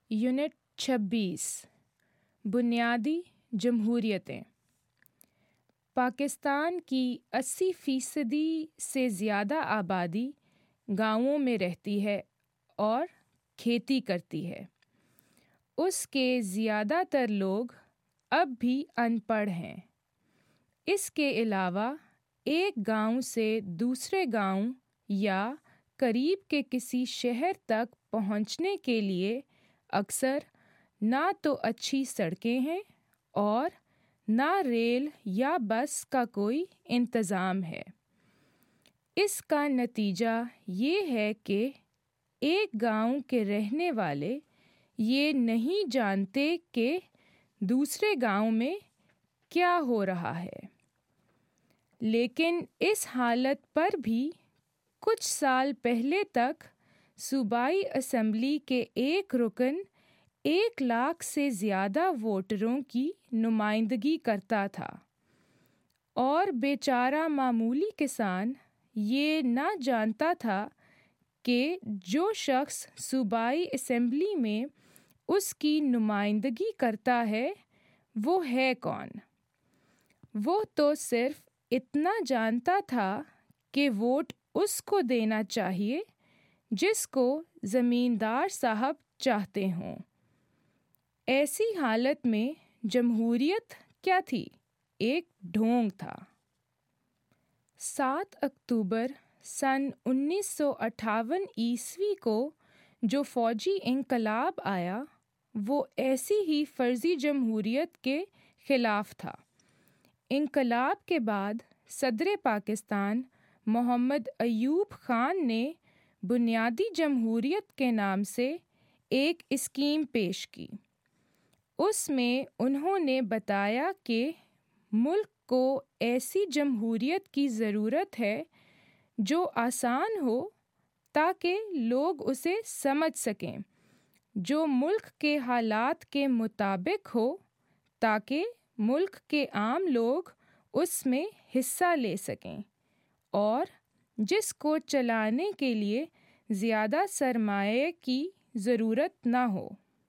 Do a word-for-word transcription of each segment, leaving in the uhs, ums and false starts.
Unit چھبیس بنیادی جمہوریتیں۔ پاکستان کی اسی فیصدی سے زیادہ آبادی گاؤں میں رہتی ہے اور کھیتی کرتی ہے۔ اس کے زیادہ تر لوگ اب بھی ان پڑھ ہیں۔ اس کے علاوہ ایک گاؤں سے دوسرے گاؤں یا قریب کے کسی شہر تک پہنچنے کے لیے اکثر نہ تو اچھی سڑکیں ہیں اور نہ ریل یا بس کا کوئی انتظام ہے۔ اس کا نتیجہ یہ ہے کہ ایک گاؤں کے رہنے والے یہ نہیں جانتے کہ دوسرے گاؤں میں کیا ہو رہا ہے۔ لیکن اس حالت پر بھی کچھ سال پہلے تک صوبائی اسمبلی کے ایک رکن ایک لاکھ سے زیادہ ووٹروں کی نمائندگی کرتا تھا، اور بیچارہ معمولی کسان یہ نہ جانتا تھا کہ جو شخص صوبائی اسمبلی میں اس کی نمائندگی کرتا ہے وہ ہے کون۔ وہ تو صرف اتنا جانتا تھا کہ ووٹ اس کو دینا چاہیے جس کو زمیندار صاحب چاہتے ہوں۔ ایسی حالت میں جمہوریت کیا تھی؟ ایک ڈھونگ تھا۔ سات اکتوبر سن انیس سو اٹھاون عیسوی کو جو فوجی انقلاب آیا وہ ایسی ہی فرضی جمہوریت کے خلاف تھا۔ انقلاب کے بعد صدر پاکستان محمد ایوب خان نے بنیادی جمہوریت کے نام سے ایک اسکیم پیش کی۔ اس میں انہوں نے بتایا کہ ملک کو ایسی جمہوریت کی ضرورت ہے جو آسان ہو تاکہ لوگ اسے سمجھ سکیں، جو ملک کے حالات کے مطابق ہو تاکہ ملک کے عام لوگ اس میں حصہ لے سکیں، اور جس کو چلانے کے لیے زیادہ سرمایہ کی ضرورت نہ ہو۔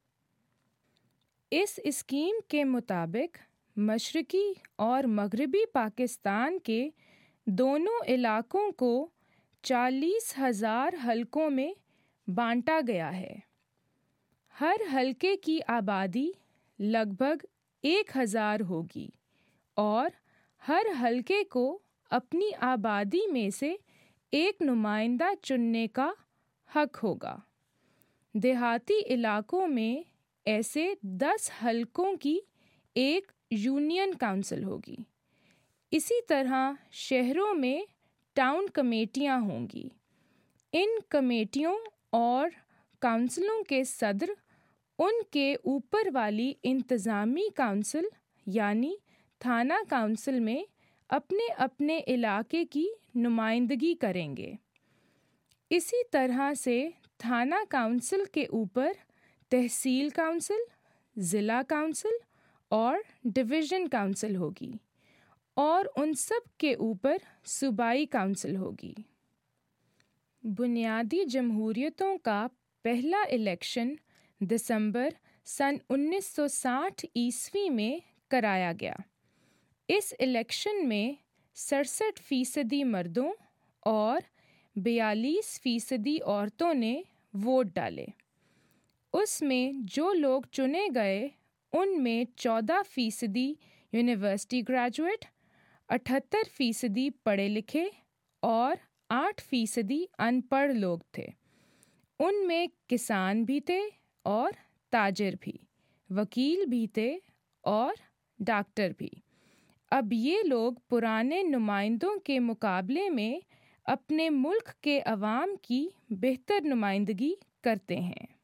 اس اسکیم کے مطابق مشرقی اور مغربی پاکستان کے دونوں علاقوں کو چالیس ہزار حلقوں میں بانٹا گیا ہے۔ ہر حلقے کی آبادی لگ بھگ ایک ہزار ہوگی اور ہر حلقے کو اپنی آبادی میں سے ایک نمائندہ چننے کا حق ہوگا۔ دیہاتی علاقوں میں ایسے دس حلقوں کی ایک یونین کونسل ہوگی۔ اسی طرح شہروں میں ٹاؤن کمیٹیاں ہوں گی۔ ان کمیٹیوں اور کونسلوں کے صدر ان کے اوپر والی انتظامی کونسل یعنی تھانہ کونسل میں اپنے اپنے علاقے کی نمائندگی کریں گے۔ اسی طرح سے تھانہ کونسل کے اوپر تحصیل کونسل، ضلع کونسل اور ڈویژن کونسل ہوگی، اور ان سب کے اوپر صوبائی کونسل ہوگی۔ بنیادی جمہوریتوں کا پہلا الیکشن دسمبر سن انیس سو ساٹھ عیسوی میں کرایا گیا۔ اس الیکشن میں سڑسٹھ فیصدی مردوں اور بیالیس فیصدی عورتوں نے ووٹ ڈالے۔ اس میں جو لوگ چنے گئے ان میں چودہ فیصدی یونیورسٹی گریجویٹ، اٹھہتر فیصدی پڑھے لکھے اور آٹھ فیصدی ان پڑھ لوگ تھے۔ ان میں کسان بھی تھے اور تاجر بھی، وکیل بھی تھے اور ڈاکٹر بھی۔ اب یہ لوگ پرانے نمائندوں کے مقابلے میں اپنے ملک کے عوام کی بہتر نمائندگی کرتے ہیں۔